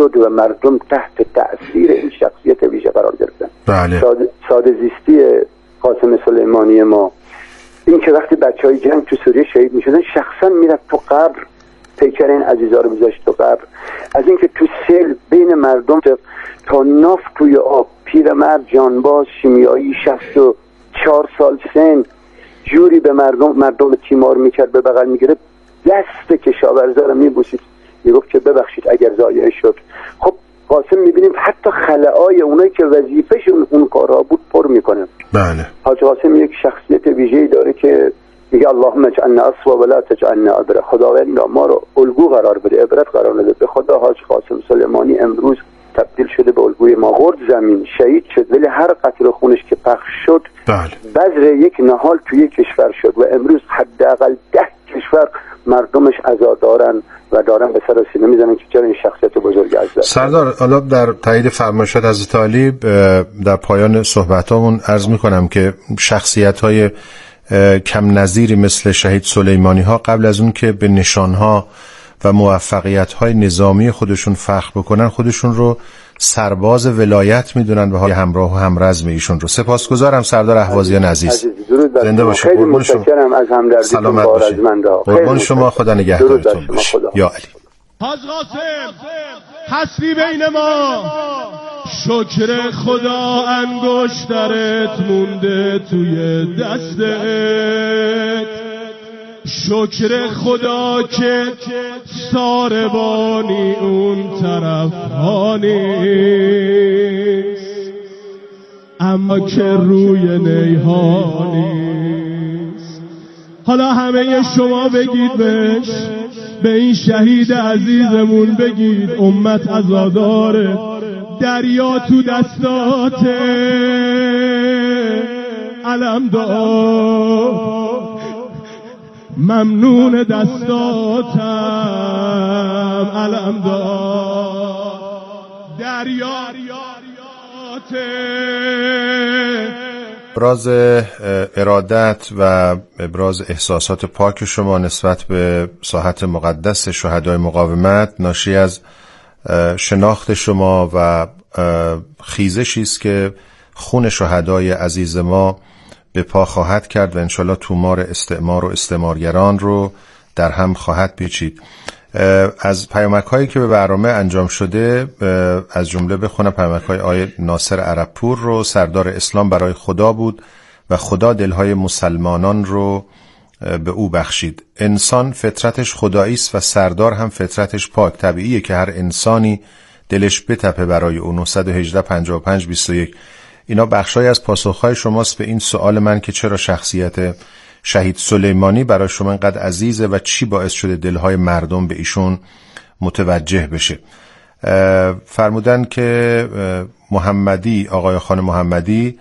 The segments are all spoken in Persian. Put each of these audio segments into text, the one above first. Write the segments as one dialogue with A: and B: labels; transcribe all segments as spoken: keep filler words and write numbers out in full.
A: شد و مردم تحت تأثیر این شخصیت ویژه قرار گرفتن.
B: بله.
A: ساده, ساده زیستی قاسم سلیمانی ما این که وقتی بچهای جنگ تو سوریه شهید میشدن شخصا میرفت تو قبر پیکر این عزیزا رو میذاشت تو قبر، از اینکه تو سیل بین مردم تا ناف توی آب، پیرمرد جانباز شیمیایی شصت و چهار سال سن جوری به مردم مردم تیمار میکرد، به بغل میگرفت، دست کشاورزا رو میبوسید، میگفت که ببخشید اگر ضایع شد. خب قاسم میبینیم حتی خلأهای اونایی که وظیفه‌شون اون کارها بود پر میکنه.
B: بله.
A: حاج قاسم یک شخصیت ویژه‌ای داره که میگه اللهم اجعلنا اسوا ولا تجعلنا عبرة، خداوند ما رو الگو قرار بده، عبرت قرار بده. به خدا حاج قاسم سلیمانی امروز تبدیل شده به الگوی ما. خرد زمین شهید شد ولی هر قطره خونش که پخش شد
B: بله.
A: بذر یک نهال توی کشور شد و امروز حداقل ده کشور مردمش عزادارن و دارن به سر سینه میزنن که چرا این شخصیت بزرگ از دست.
B: سردار، حالا در تایید فرمایشات حضرت عالی در پایان صحبتامون عرض میکنم که شخصیت‌های کم نظیری مثل شهید سلیمانی ها قبل از اون که به نشانها و موفقیت‌های نظامی خودشون فخر بکنن خودشون رو سرباز ولایت میدونن و های همراه و همرزم ایشون رو. سپاسگزارم سردار احوازیان عزیز. زنده باشید.
A: خیلی متشکرم از همدردیتون با رزمنده ها.
B: قربان شما، خدا نگهدارتون باشه. یا علی.
C: حاج قاسم هستی بین ما، شکر خدا انگشترت مونده توی دستت، شکر خدا که ساربانی اون طرف ها نیست، اما که روی نیها نیست. حالا همه شما بگید بهش، به این شهید عزیزمون بگید امت عزاداره، دریا تو دستاته، علم دار ممنون دستاتم، علم دار دریا
B: ابراز ارادت و ابراز احساسات پاک شما نسبت به ساحت مقدس شهدای مقاومت ناشی از شناخت شما و خیزشی است که خون شهدای عزیز ما به پا خواهد کرد و انشالله تومار استعمار و استعمارگران رو در هم خواهد پیچید. از پیامک هایی که به برنامه انجام شده از جمله بخونم پیامک های آیه ناصر عربپور رو. سردار اسلام برای خدا بود و خدا دلهای مسلمانان رو به او بخشید. انسان فطرتش خدایی است و سردار هم فطرتش پاک. طبیعیه که هر انسانی دلش بتپه برای او. نهصد و هجده پنجاه و پنج بیست و یک. اینا بخشای از پاسخهای شماست به این سوال من که چرا شخصیت شهید سلیمانی برای شما اینقدر عزیزه و چی باعث شده دلهای مردم به ایشون متوجه بشه. فرمودن که محمدی، آقای خان محمدی،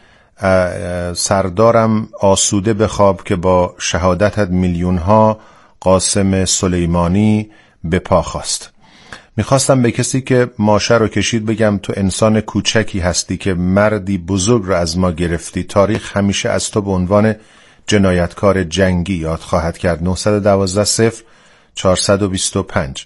B: سردارم آسوده بخواب که با شهادتت میلیون ها قاسم سلیمانی به پا خواست. میخواستم به کسی که ماشه رو کشید بگم تو انسان کوچکی هستی که مردی بزرگ رو از ما گرفتی. تاریخ همیشه از تو به عنوان جنایتکار جنگی یاد خواهد کرد. نهصد و دوازده صفر چهارصد و بیست و پنج.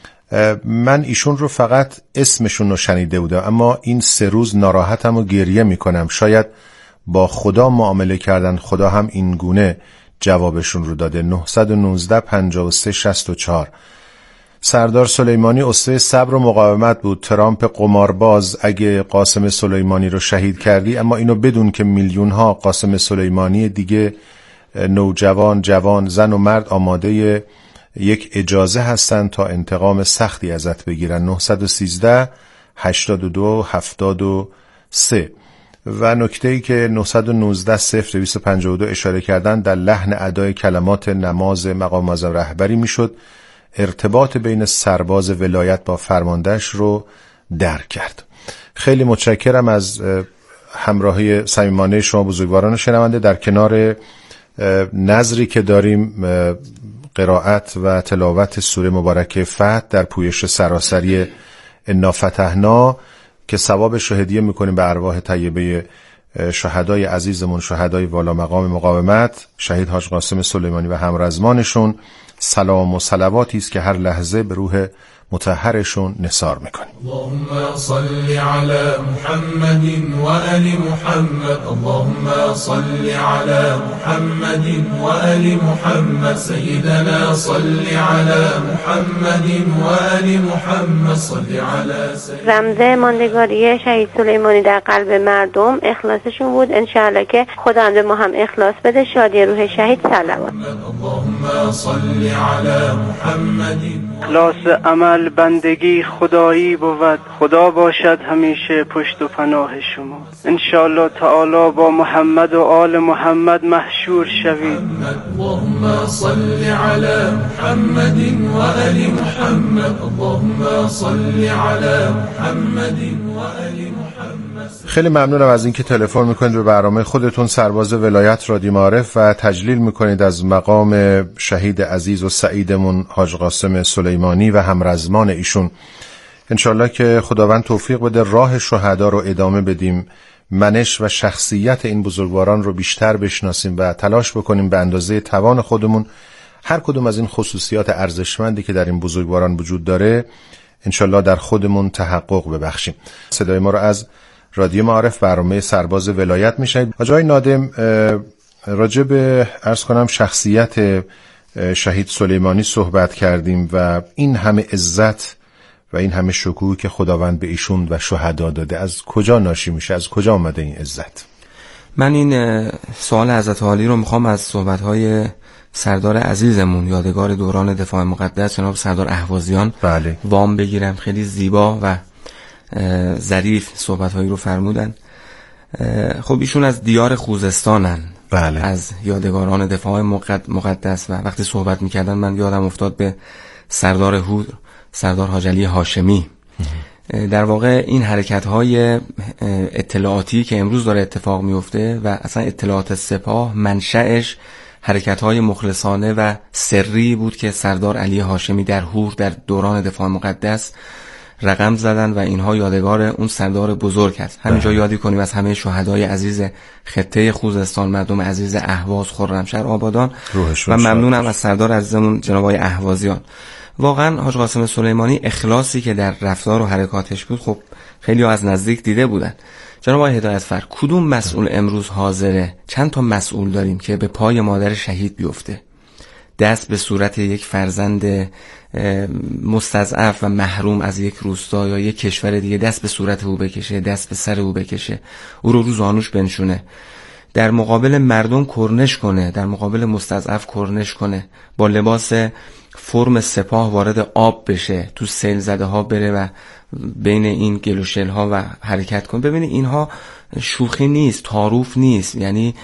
B: من ایشون رو فقط اسمشون رو شنیده بودم اما این سه روز ناراحتم و گریه میکنم. شاید با خدا معامله کردن، خدا هم این گونه جوابشون رو داده. نهصد و نوزده پنجاه و سه شصت و چهار. سردار سلیمانی اسوه صبر و مقاومت بود. ترامپ قمارباز اگه قاسم سلیمانی رو شهید کردی، اما اینو بدون که میلیون ها قاسم سلیمانی دیگه نوجوان، جوان، زن و مرد آماده یک اجازه هستن تا انتقام سختی ازت بگیرن. نهصد و سیزده هشتاد و دو هفتاد و سه. و نکته‌ای که نهصد و نوزده صفر دویست و پنجاه و دو اشاره کردن در لحن ادای کلمات نماز مقام معظم رهبری میشد ارتباط بین سرباز ولایت با فرماندهش رو درک کرد. خیلی متشکرم از همراهی صمیمانه شما بزرگواران شنونده. در کنار نظری که داریم قرائت و تلاوت سوره مبارکه فتح در پویش سراسری انا فتحنا که ثوابش رو هدیه میکنیم به ارواح طیبه شهدای عزیزمون، شهدای والا مقام مقاومت، شهید حاج قاسم سلیمانی و همرزمانشون. سلام و صلواتی است که هر لحظه به روح مطهرشون نثار میکنیم.
D: اللهم صل علی محمد و آل محمد. اللهم صل علی محمد و آل محمد. سیدنا صل علی محمد و آل محمد. صل علی سیدنا.
E: رمز ماندگاری شهید سلیمانی در قلب مردم اخلاصشون بود. انشاءالله که خداوند ما هم اخلاص بده. شادی روح شهید صلوات.
D: اللهم صل علی محمد.
F: اخلاص عمل بندگی خدایی بود. خدا باشد همیشه پشت و پناه شما. انشاءالله تعالی با محمد و آل محمد محشور شوید.
D: اللهم صل علی محمد و آل محمد. اللهم صل علی محمد و آل محمد.
B: خیلی ممنونم از اینکه تلفن میکنید به برنامه خودتون سرباز ولایت رادیو معارف و تجلیل میکنید از مقام شهید عزیز و سعیدمون حاج قاسم سلیمانی و همرزمان ایشون. انشالله که خداوند توفیق بده راه شهدا رو ادامه بدیم، منش و شخصیت این بزرگواران رو بیشتر بشناسیم و تلاش بکنیم به اندازه توان خودمون هر کدوم از این خصوصیات ارزشمندی که در این بزرگواران وجود داره انشالله در خودمون تحقق ببخشیم. صدای ما رو از رادیو معارف برنامه سرباز ولایت میشنید. آقای نادم، راجع به عرض کنم شخصیت شهید سلیمانی صحبت کردیم و این همه عزت و این همه شکوه که خداوند به ایشون و شهدا داده از کجا ناشی میشه؟ از کجا آمده این عزت؟
G: من این سوال حضرت عالی رو میخوام از صحبت‌های سردار عزیزمون یادگار دوران دفاع مقدس جناب سردار اهوازیان
B: بله.
G: وام بگیرم. خیلی زیبا و ظریف صحبت‌هایی رو فرمودن. خب ایشون از دیار خوزستانن.
B: بله.
G: از یادگاران دفاع مقدس و وقتی صحبت میکردن من یادم افتاد به سردار هود، سردار حاج علی هاشمی. در واقع این حرکت‌های اطلاعاتی که امروز داره اتفاق میفته و اصلا اطلاعات سپاه منشأش حرکت‌های مخلصانه و سری بود که سردار علی هاشمی در هور در دوران دفاع مقدس رقم زدن و اینها یادگار اون سردار بزرگ هست. همینجا یادی کنیم از همه شهدای عزیز خطه خوزستان، مردم عزیز اهواز، خرمشهر، آبادان و ممنونم از سردار عزیزمون جناب آقای اهوازیان. واقعا حاج قاسم سلیمانی اخلاصی که در رفتار و حرکاتش بود خب خیلی ها از نزدیک دیده بودن. جناب آقای هدایتفر، کدوم مسئول امروز حاضره؟ چند تا مسئول داریم که به پای مادر شهید بیفته، دست به صورت یک فرزند مستضعف و محروم از یک روستا یا یک کشور دیگه دست به صورت او بکشه، دست به سر او بکشه، او رو رو زانوش بنشونه، در مقابل مردم کرنش کنه، در مقابل مستضعف کرنش کنه، با لباس فرم سپاه وارد آب بشه، تو سیل زده ها بره و بین این گلوشل ها و حرکت کنه. ببینید اینها شوخی نیست، تعارف نیست، یعنی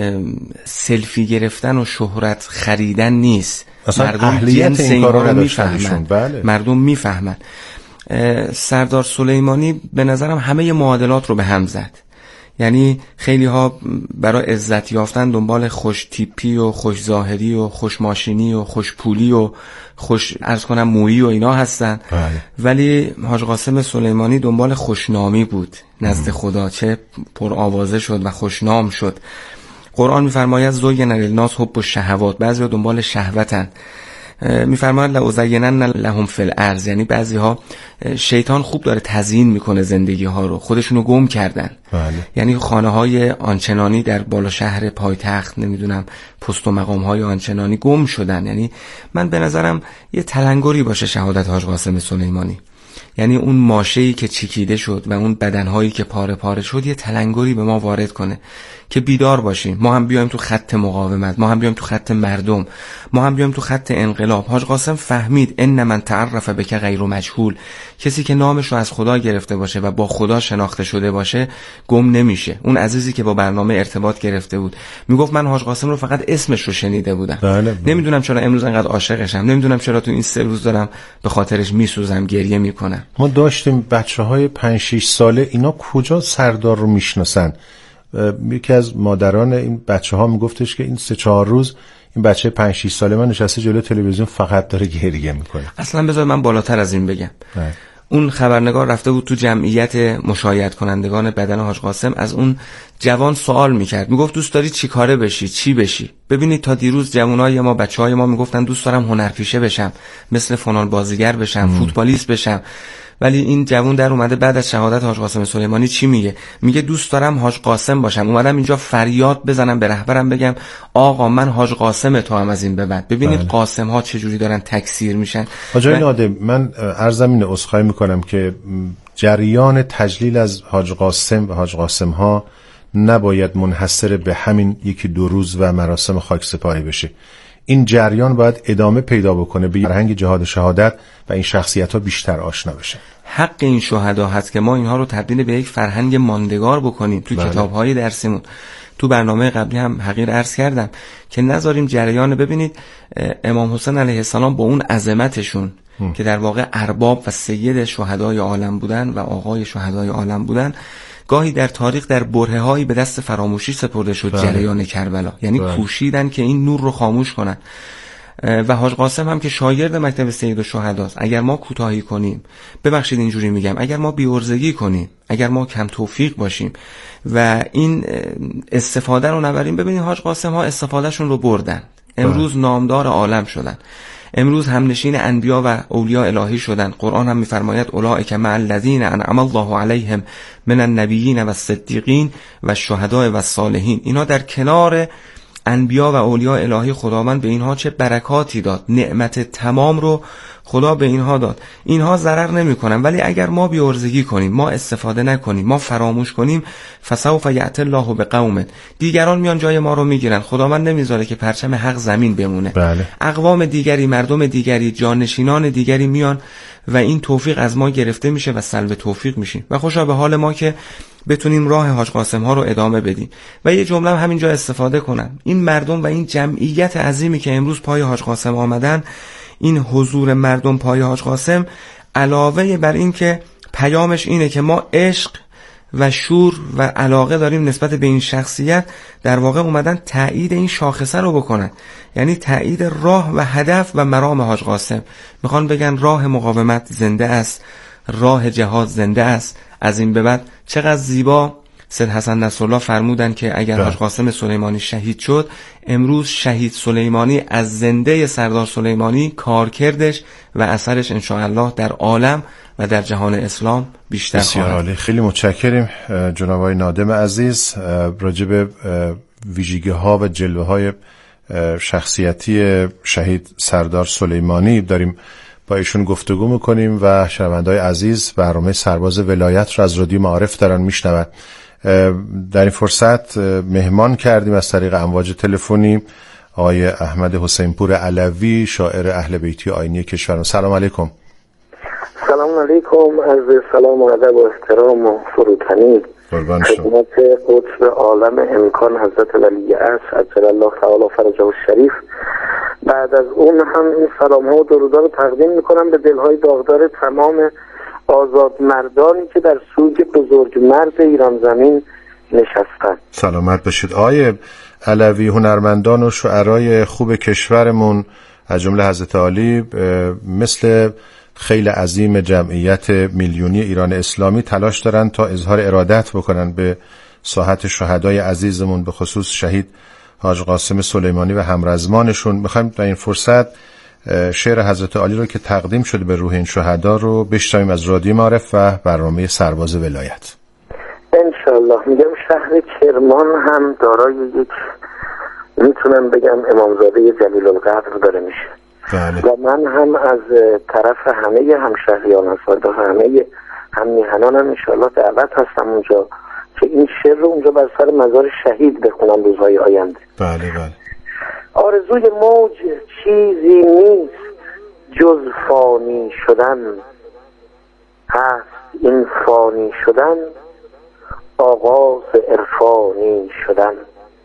G: سلفی گرفتن و شهرت خریدن نیست.
B: مردم اهلیت این کارا رو میفهمن. بله.
G: مردم میفهمن. سردار سلیمانی به نظرم همه معادلات رو به هم زد. یعنی خیلی ها برای عزت یافتن دنبال خوش تیپی و خوش ظاهری و خوش ماشینی و خوش پولی و خوش عرض کنم مویی و اینا هستن.
B: بله.
G: ولی حاج قاسم سلیمانی دنبال خوشنامی بود نزد خدا، چه پر آوازه شد و خوشنام شد. قرآن میفرماید زین للناس حب الشهوات، بعضی ها دنبال شهوتن. میفرماید لازینن لهم فی الارض، یعنی بعضی ها شیطان خوب داره تزیین میکنه زندگی ها رو، خودشونو گم کردن.
B: بله.
G: یعنی خانه های آنچنانی در بالا شهر پایتخت، نمیدونم پست و مقام های آنچنانی گم شدن. یعنی من به نظرم یه تلنگری باشه شهادت حاج قاسم سلیمانی، یعنی اون ماشه‌ای که چکیده شد و اون بدنهایی که پاره پاره شد یه تلنگری به ما وارد کنه که بیدار باشیم، ما هم بیایم تو خط مقاومت، ما هم بیایم تو خط مردم، ما هم بیایم تو خط انقلاب. حاج قاسم فهمید ان من تعرف بک غیر مجهول، کسی که نامش رو از خدا گرفته باشه و با خدا شناخته شده باشه گم نمیشه. اون عزیزی که با برنامه ارتباط گرفته بود میگفت من حاج قاسم رو فقط اسمش رو شنیده بودم،
B: بله.
G: نمیدونم چرا امروز انقدر عاشقشم، نمیدونم چرا تو این سه روز دارم به خاطرش میسوزم، گریه میکنم.
B: ما داشتیم بچه‌های پنج شش ساله، اینا کجا سردار رو میشناسن؟ یکی از مادران این بچه‌ها میگفتش که این سه چهار روز این بچه پنج شش ساله من نشسته جلوی تلویزیون فقط داره گریه میکنه.
G: اصلا بذار من بالاتر از این بگم.
B: نه.
G: اون خبرنگار رفته بود تو جمعیت مشاهده کنندگان بدن حاج قاسم، از اون جوان سوال میکرد، میگفت دوست داری چی کاره بشی، چی بشی؟ ببینید تا دیروز جوانای ما، بچهای ما میگفتن دوست دارم هنرپیشه بشم، مثل فلان بازیگر بشم، فوتبالیست بشم. ولی این جوان در اومده بعد از شهادت حاج قاسم سلیمانی چی میگه؟ میگه دوست دارم حاج قاسم باشم. اومدم اینجا فریاد بزنم به رهبرم بگم آقا من حاج قاسم تو هم از این به بعد. ببینید بله. قاسم ها چجوری دارن تکثیر میشن.
B: حاجی نادم، من عرضم اینه، عذرخواهی میکنم که جریان تجلیل از حاج قاسم و حاج قاسم ها نباید منحصر به همین یکی دو روز و مراسم خاکسپاری بشه. این جریان باید ادامه پیدا بکنه، به فرهنگ جهاد شهادت و این شخصیت ها بیشتر آشنا بشه.
G: حق این شهدا هست که ما اینها رو تبدیل به یک فرهنگ ماندگار بکنیم. تو بله. کتاب‌های درسیمون، تو برنامه قبلی هم حقیر عرض کردم که نذاریم جریان. ببینید امام حسین علیه السلام با اون عظمتشون هم. که در واقع ارباب و سید شهدای عالم بودن و آقای شهدای عالم بودن، گاهی در تاریخ در برهه‌هایی به دست فراموشی سپرده شد. بله. جریان کربلا، یعنی بله. کوشیدن که این نور رو خاموش کنن. و حاج قاسم هم که شاگرد مکتب سید الشهداست. اگر ما کوتاهی کنیم، ببخشید اینجوری میگم، اگر ما بی‌عرضگی کنیم، اگر ما کم توفیق باشیم و این استفاده رو نبریم، ببینید حاج قاسم ها استفادهشون رو بردن، امروز نامدار عالم شدن، امروز همنشین انبیا و اولیاء الهی شدن. قرآن هم میفرماید اولئک مع الذین انعم الله علیهم من النبیین و الصدیقین و الشهداء و الصالحین. اینا در کنار انبیا و اولیاء الهی خداوند به اینها چه برکاتی داد، نعمت تمام رو خدا به اینها داد. اینها ضرر نمی کنن، ولی اگر ما بی‌عرضگی کنیم، ما استفاده نکنیم، ما فراموش کنیم، فسوف یأتی الله بقوم، دیگران میان جای ما رو میگیرن. خداوند نمیذاره که پرچم حق زمین بمونه. بله. اقوام دیگری، مردم دیگری، جانشینان دیگری میان و این توفیق از ما گرفته میشه و سلب توفیق میشیم. و خوشا به حال ما که بتونیم راه حاج قاسم ها رو ادامه بدیم. و یه جمله هم همینجا استفاده کنم، این مردم و این جمعیت عظیمی که امروز پای حاج قاسم آمدن، این حضور مردم پای حاج قاسم، علاوه بر این که پیامش اینه که ما عشق و شور و علاقه داریم نسبت به این شخصیت، در واقع اومدن تایید این شاخصه رو بکنن، یعنی تایید راه و هدف و مرام حاج قاسم. میخوان بگن راه مقاومت زنده است، راه جهاد زنده است. از این به بعد چقدر زیبا سید حسن نصرالله فرمودن که اگر حاج قاسم سلیمانی شهید شد، امروز شهید سلیمانی از زنده سردار سلیمانی کارکردش و اثرش انشاءالله در عالم و در جهان اسلام بیشتر
B: بسیار
G: خواهد.
B: عالی. خیلی متشکریم جناب آقای نادم عزیز. راجع به ویژگی ها و جلوه های شخصیتی شهید سردار سلیمانی داریم با ایشون گفتگو میکنیم و شنونده‌های عزیز برنامه سرباز ولایت رو از رادیو معارف دارن میشنون. در این فرصت مهمان کردیم از طریق امواج تلفنی آقای احمد حسین پور علوی، شاعر اهل بیتی آیینی کشور. سلام علیکم.
H: سلام علیکم، عرض سلام و ادب و احترام و فروتنی خدمت قطب عالم امکان حضرت ولی عصر عجل الله تعالی فرجه الشریف. بعد از اون هم این سلام ها و درودها رو تقدیم میکنم به دلهای داغدار تمام آزاد مردانی که در سوگ بزرگ مرد ایران زمین نشستن.
B: سلامت باشید. آقای علوی، هنرمندان و شعرای خوب کشورمون از جمله حضرت عالی مثل خیلی عظیم جمعیت میلیونی ایران اسلامی تلاش دارن تا اظهار ارادت بکنن به ساحت شهدای عزیزمون، به خصوص شهید حاج قاسم سلیمانی و همرزمانشون. میخوایم در این فرصت شعر حضرت عالی رو که تقدیم شده به روح این شهدا رو بشنویم از رادیو معارف و برنامه سرباز ولایت.
H: انشالله. میگم شهر کرمان هم دارای یک، میتونم بگم امامزاده جلیل القدر داره میشه. بله. و من هم از طرف همه همشهریان و صادق همه هم میهنانم انشالله دعوت هستم اونجا که این شعر رو اونجا بر سر مزار شهید بخونم روزهای آینده.
B: بله بله.
H: آرزوی موج چیزی نیست جز فانی شدن، هست این فانی شدن آغاز عرفانی شدن.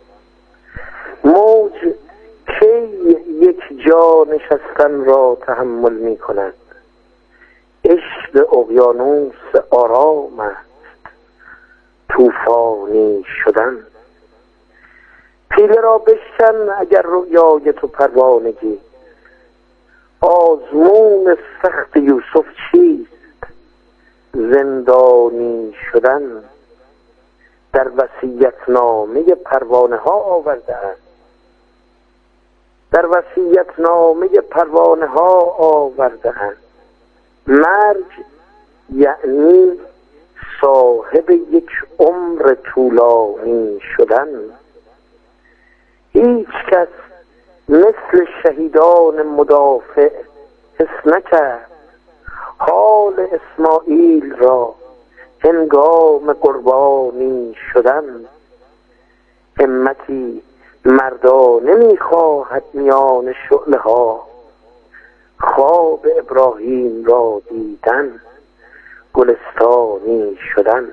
H: موج کی یک جا نشستن را تحمل می کند، عشق اقیانوس آرام است طوفانی شدن. پیله را بشکن اگر رویای تو پروانگی، آزمون سخت یوسف چیست زندانی شدن. در وصیت‌نامه پروانه ها آورده است در وصیت‌نامه پروانه ها آورده اند. مرگ یعنی صاحب یک عمر طولانی شدن. هیچ کس مثل شهیدان مدافع حس نکرد حال اسماعیل را هنگام قربانی شدن. همتی مردانه می‌خواهد میان شعله ها خواب ابراهیم را دیدن گلستانی شدن.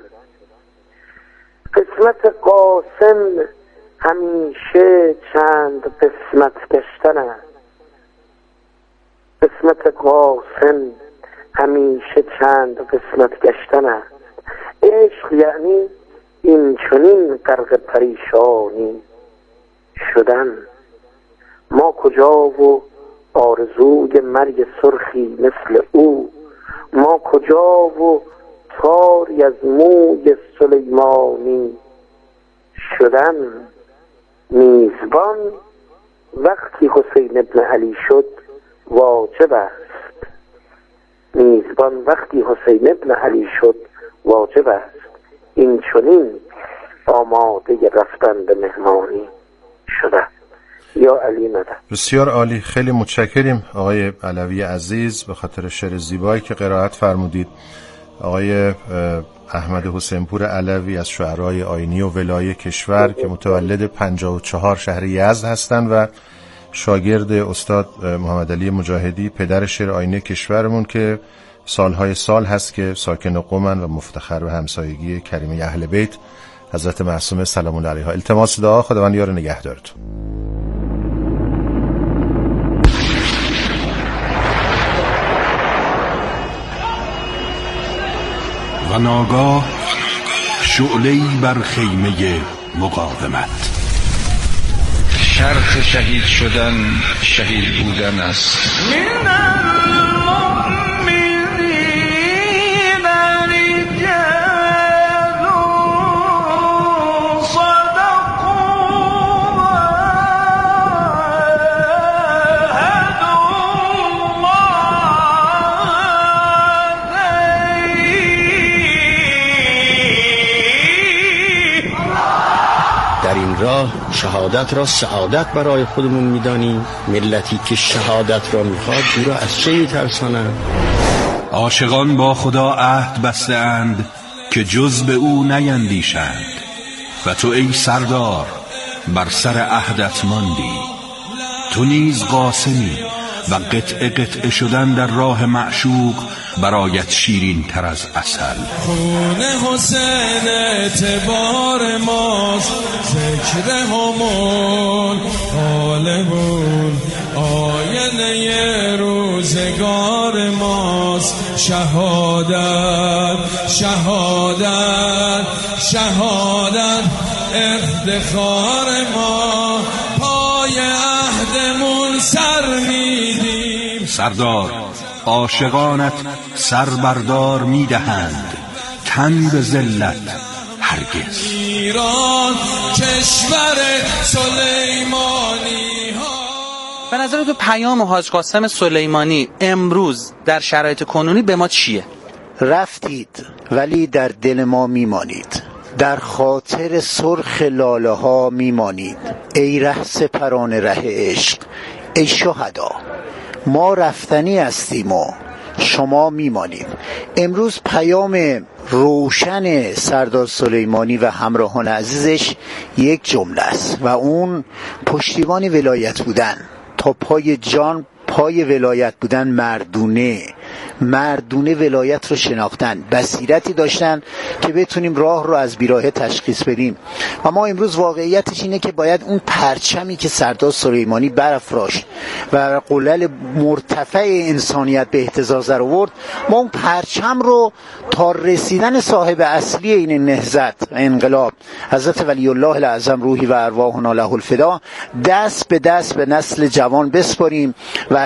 H: قسمت قاسم همیشه چند قسمت گشتن است. قسمت قاسم همیشه چند قسمت گشتن است. عشق یعنی این چنین غرق پریشانی شدن. ما کجا و آرزوی مرگ سرخی مثل او، ما کجا و تاری از موی سلیمانی شدن. میزبان وقتی حسین ابن علی شد واجب است. میزبان وقتی حسین ابن علی شد واجب است. این چنین آماده رفتن به مهمانی شده. یا علی مدد.
B: بسیار عالی، خیلی متشکریم آقای علوی عزیز به خاطر شعر زیبایی که قرائت فرمودید. آقای احمد حسین پور علوی از شعرای آیینی و ولایی کشور که متولد پنجاه و چهار شهر یزد هستند و شاگرد استاد محمد علی مجاهدی پدر شعر آیینی کشورمون که سالهای سال هست که ساکن قم و مفتخر به همسایگی کریمه اهل بیت حضرت معصومه سلام الله علیها. التماس دعا، خداوند یار نگهدارتون.
I: و ناگاه شعله‌ای بر خیمه مقاومت.
J: شرط شهید شدن شهید بودن است.
K: راه شهادت را سعادت برای خودمون میدانیم. ملتی که شهادت را میخواد او را از چه میترسانند؟
I: عاشقان با خدا عهد بسته اند که جز به او نیندیشند و تو ای سردار بر سر عهدت ماندی. تو نیز قاسمی و قطعه قطعه شدن در راه معشوق برایت شیرین تر از عسل.
C: خون حسین اعتبار ماست، ذکر همون غالبون آینه روزگار ماست. شهادت شهادت شهادت افتخار ما، پای عهدمون سر میدیم.
I: سردار عاشقانت سر بردار میدهند، تن به ذلت هرگز.
C: ایران کشور سلیمانی ها.
L: به نظر تو پیام حاج قاسم سلیمانی امروز در شرایط کنونی به ما چیه؟
M: رفتید ولی در دل ما میمانید، در خاطر سرخ لاله ها میمانید. ای ره سپران ره عشق، ای شهدا، ما رفتنی هستیم و شما میمانید. امروز پیام روشن سردار سلیمانی و همراهان عزیزش یک جمله است و اون پشتیبان ولایت بودن، تا پای جان پای ولایت بودن، مردونه مردونه ولایت رو شناختن، بصیرتی داشتن که بتونیم راه رو از بیراهه تشخیص بدیم. و ما امروز واقعیتش اینه که باید اون پرچمی که سردار سلیمانی برافراشت و قلل مرتفع انسانیت به اهتزاز در آورد، ما اون پرچم رو تا رسیدن صاحب اصلی این نهضت و انقلاب حضرت ولی الله الاعظم روحی و ارواحنا له الفدا دست به دست به نسل جوان بسپاریم و از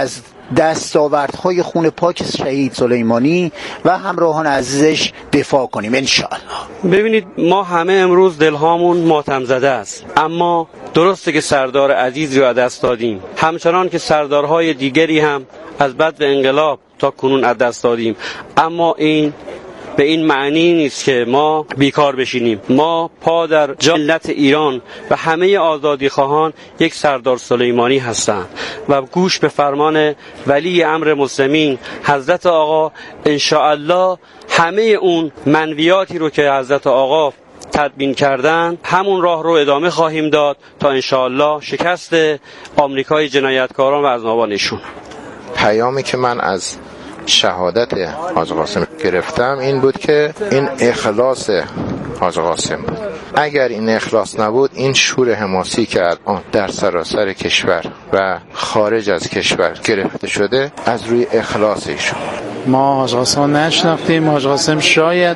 M: دستاوردهای خون پاک شهید سلیمانی و همراهان عزیزش دفاع کنیم انشاءالله.
N: ببینید ما همه امروز دلهامون ماتم زده است، اما درسته که سردار عزیزی رو از دست دادیم، همچنان که سردارهای دیگری هم از بعد انقلاب تا کنون از دست دادیم، اما این به این معنی نیست که ما بیکار بشینیم. ما پا در جا ملت ایران و همه آزادی خواهان یک سردار سلیمانی هستند و گوش به فرمان ولی امر مسلمین حضرت آقا انشاءالله همه اون منویاتی رو که حضرت آقا تدبین کردن همون راه رو ادامه خواهیم داد تا انشاءالله شکست آمریکای جنایتکاران و اذنابانشون.
O: پیامی که من از شهادت حاج قاسم گرفتم این بود که این اخلاص حاج قاسم بود. اگر این اخلاص نبود این شور حماسی که الان در سراسر کشور و خارج از کشور گرفته شده از روی اخلاص ایشون.
P: ما حاج قاسم نشناختیم. حاج قاسم شاید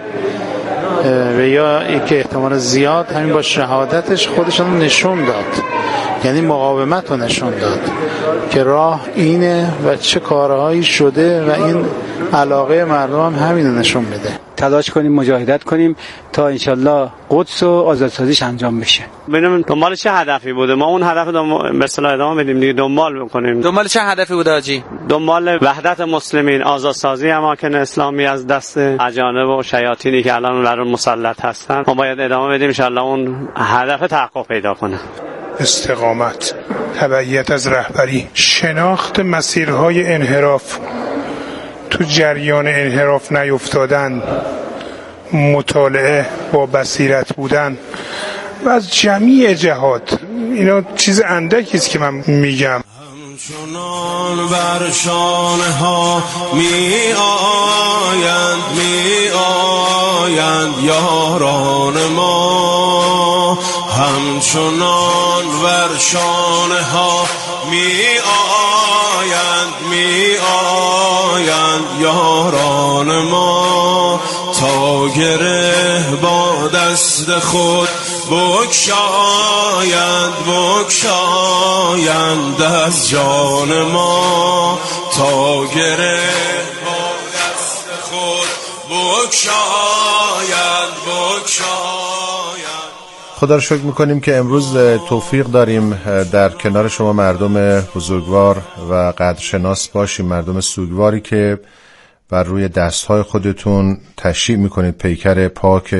P: و یا یک احتمال زیاد همین با شهادتش خودشون نشون داد، یعنی مقاومت رو نشون داد که راه اینه و چه کارهایی شده و این علاقه مردم هم همین رو نشون میده.
Q: تلاش کنیم، مجاهدت کنیم تا انشالله قدس و آزادسازیش انجام بشه.
N: ببینیم دنبال چه هدفی بوده، ما اون هدف رو به اصطلاح ادامه بدیم دیگه، دنبال بکنیم.
L: دنبال چه هدفی بوده حاجی؟
N: دنبال وحدت مسلمین، آزادسازی اماکن اسلامی از دست اجانب و شیاطینی که الان بر اون مسلط هستن. ما باید ادامه بدیم ان شاء الله اون هدف تحقق پیدا کنه.
R: استقامت، تبعیت از رهبری، شناخت مسیرهای انحراف، تو جریان انحراف نیفتادن، مطالعه با بصیرت بودن و از جمیع جهات. اینا چیز اندکی است که من میگم.
C: همچنان بر شانه ها می آیند می آیند یاران ما، همچنان بر شانه ها می آیند می آیند یاران ما، تا گره با دست خود بگشایند بگشایند از جان ما، تا گره با دست خود بگشایند بگشایند.
B: خدا رو شکر میکنیم که امروز توفیق داریم در کنار شما مردم بزرگوار و قدرشناس باشیم، مردم سوگواری که بر روی دستهای خودتون تشییع میکنید پیکر پاک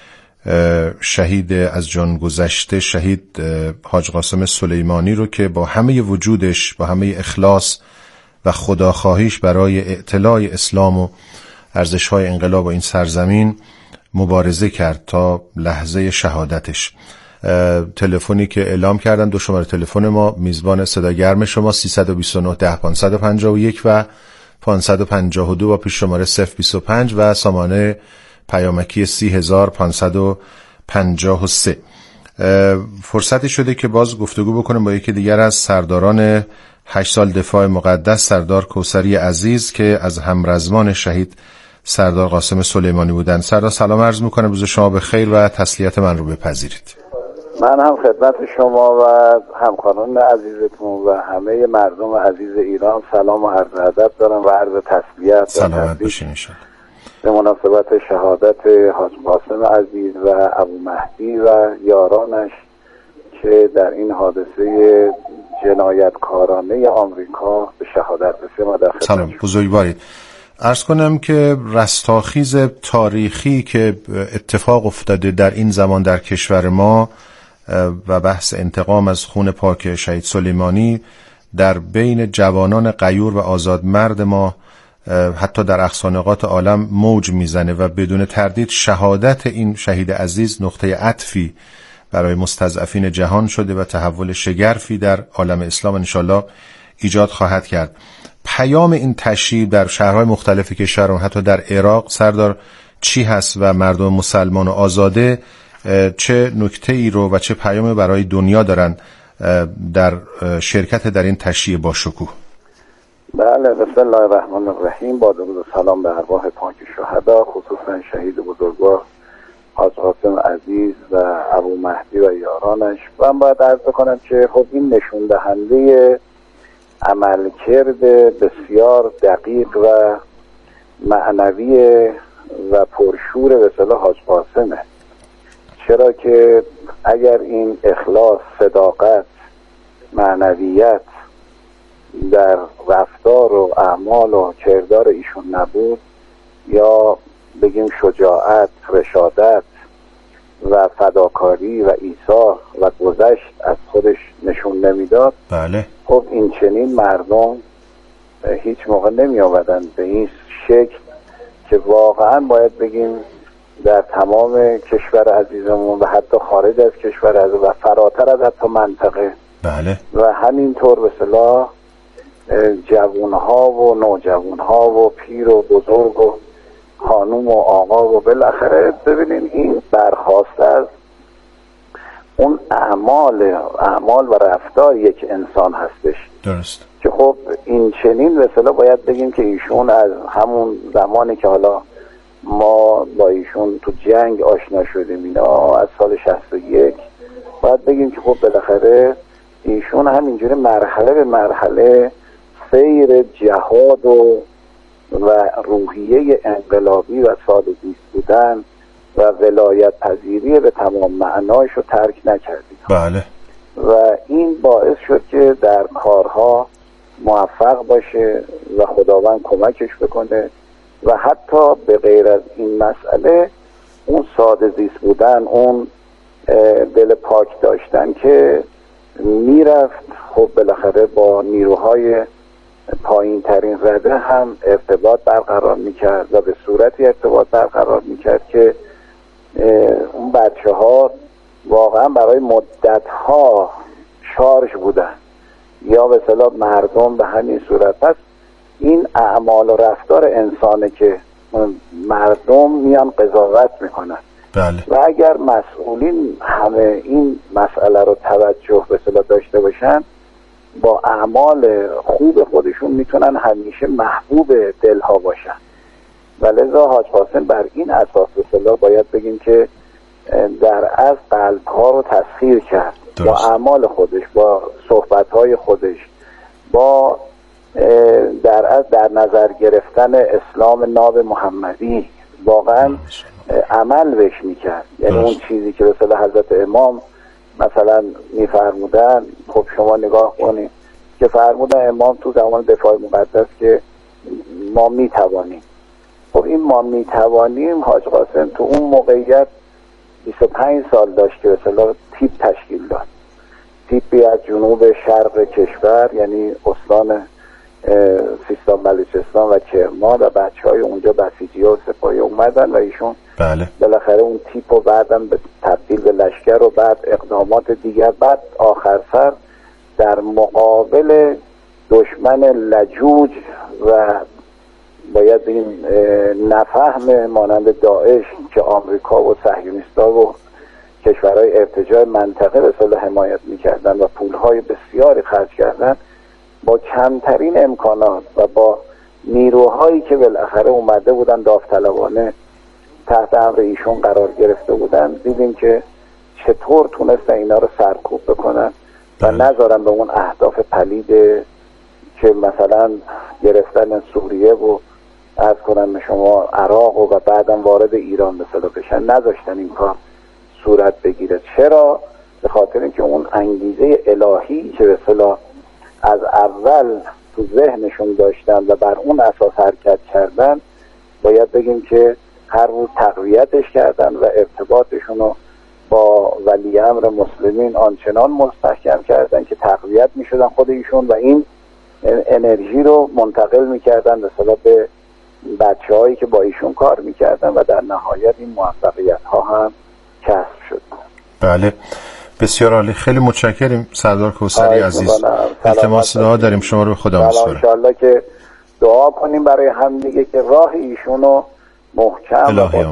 B: شهید از جان گذشته شهید حاج قاسم سلیمانی رو که با همه وجودش، با همه اخلاص و خداخواهیش برای اعتلاع اسلام و ارزش‌های انقلاب و این سرزمین مبارزه کرد تا لحظه شهادتش. تلفنی که اعلام کردن، دو شماره تلفن ما، میزبان صدا گرم شما سیصد و بیست و نه ده پانصد و پنجاه و یک و پانصد و پنجاه و دو با پیش شماره صفر بیست و پنج و سامانه پیامکی سی هزار پانصد و پنجاه و سه. فرصتی شده که باز گفتگو بکنیم با یکی دیگر از سرداران هشت سال دفاع مقدس، سردار کوثری عزیز که از همرزمان شهید سردار قاسم سلیمانی بودن. سردار سلام عرض میکنم، روز شما بخیر و تسلیت من رو بپذیرید.
S: من هم خدمت شما و همکاران عزیزتون و همه مردم عزیز ایران سلام و عرض ادب دارم و عرض تسلیت
B: سلامت باشین انشاءالله
S: به مناسبت شهادت حاج قاسم عزیز و ابو مهدی و یارانش که در این حادثه جنایتکارانه آمریکا به شهادت رسیدند.
B: سلام بزرگوارید. عرض کنم که رستاخیز تاریخی که اتفاق افتاده در این زمان در کشور ما و بحث انتقام از خون پاک شهید سلیمانی در بین جوانان غیور و آزاد مرد ما حتی در اقصا نقاط عالم موج میزنه و بدون تردید شهادت این شهید عزیز نقطه عطفی برای مستضعفین جهان شده و تحول شگرفی در عالم اسلام انشالله ایجاد خواهد کرد. پیام این تشییع در شهرهای مختلف کشور، حتی در عراق، سردار چی هست و مردم مسلمان و آزاده چه نکته ای رو و چه پیامی برای دنیا دارن در شرکت در این تشییع با شکوه؟
S: بله، بسم الله الرحمن الرحیم. با درود و سلام به ارواح پاک شهدا، خصوصا شهید بزرگوار حاج قاسم عزیز و ابو مهدی و یارانش. من باید عرض کنم که خب این نشون دهنده عملکرد بسیار دقیق و معنوی و پرشور به اصطلاح حاج قاسمه. چرا که اگر این اخلاص، صداقت، معنویت در رفتار و اعمال و کردار ایشون نبود، یا بگیم شجاعت، رشادت و فداکاری و ایثار و گذشت از خودش نشون نمیداد،
B: بله،
S: خب این چنین مردم هیچ موقع نمی آمدن به این شکل که واقعا باید بگیم در تمام کشور عزیزمون و حتی خارج از کشور عزیز و فراتر از حتی منطقه،
B: بله،
S: و همینطور به اصطلاح جوانها و نوجوانها و پیر و بزرگ و خانوم و آقا و بالاخره ببینین این برخواست از اون اعمال اعمال و رفتار یک انسان هستش.
B: درست.
S: که خب این چنین به اصطلاح باید بگیم که ایشون از همون زمانی که حالا ما با ایشون تو جنگ آشنا شدیم، اینا از سال شصت و یک، باید بگیم که خب بالاخره ایشون همینجوری مرحله به مرحله سیر جهاد و و روحیه انقلابی و ساده‌زیست بودن و ولایت پذیری به تمام معنایش رو ترک نکردید.
B: بله.
S: و این باعث شد که در کارها موفق باشه و خداوند کمکش بکنه و حتی به غیر از این مسئله اون ساده‌زیست بودن، اون دل پاک داشتن که میرفت خب بالاخره با نیروهای پایین ترین رده هم ارتباط برقرار میکرد و به صورتی ارتباط برقرار میکرد که اون بچه ها واقعا برای مدت ها شارژ بودن، یا به اصطلاح مردم به همین صورت هست. این اعمال و رفتار انسانه که مردم میان قضاوت میکنن.
B: بله.
S: و اگر مسئولین همه این مسئله رو توجه به اصطلاح داشته باشن، با اعمال خوب خودشون میتونن همیشه محبوب دلها باشن. و لذا حاج قاسم بر این اساس به اصطلاح باید بگیم که در از قلبها رو تسخیر کرد. درست. با اعمال خودش، با صحبتهای خودش، با در از در نظر گرفتن اسلام ناب محمدی واقعا عمل بهش میکرد. یعنی اون چیزی که به اصطلاح حضرت امام مثلا میفرمودن، خب شما نگاه کنید که فرمودن امام تو زمان دفاع مقدس که ما میتوانیم. خب این ما میتوانیم حاج قاسم تو اون موقعیت بیست و پنج سال داشت که به اصطلاح تیپ تشکیل داد. تیپی از جنوب شرق کشور، یعنی استان سیستان، بلوچستان و کرمان، و بچه های اونجا بسیجی و سپاهی اومدن و ایشون
B: بله.
S: بالاخره اون تیپ و بعدم به تبدیل به لشکر و بعد اقدامات دیگر، بعد آخر سر در مقابل دشمن لجوج و باید این نفهم مانند داعش که آمریکا و صهیونیست‌ها و کشورهای ارتجاع منطقه به اصطلاح حمایت می‌کردن و پول‌های بسیاری خرج کردن، با کمترین امکانات و با نیروهایی که بالاخره اومده بودن داوطلبانه تحت امر ایشون قرار گرفته بودن، دیدیم که چطور تونستن اینا رو سرکوب بکنن و نذارن به اون اهداف پلید که مثلا گرفتن سوریه و عرض کنم به شما عراق و بعدم وارد ایران مثلا بشن، نذاشتن این کار صورت بگیره. چرا؟ به خاطر اینکه اون انگیزه الهی که به اصطلاح از اول تو ذهنشون داشتن و بر اون اساس حرکت کردن، باید بگیم که هر روز تقویتش کردن و ارتباطشون رو با ولی امر مسلمین آنچنان مستحکم کردن که تقویت می شدن خود ایشون و این انرژی رو منتقل می کردن به اصطلاح به بچه هایی که با ایشون کار می کردن و در نهایت این موفقیت ها هم کسب شد.
B: بله، بسیار عالی. خیلی متشکریم سردار کوثری عزیز. التماس دعا داریم شما رو خدا بسپاره.
S: ان شاءالله که دعا کنیم برای هم دیگه که راه ایشونو محکم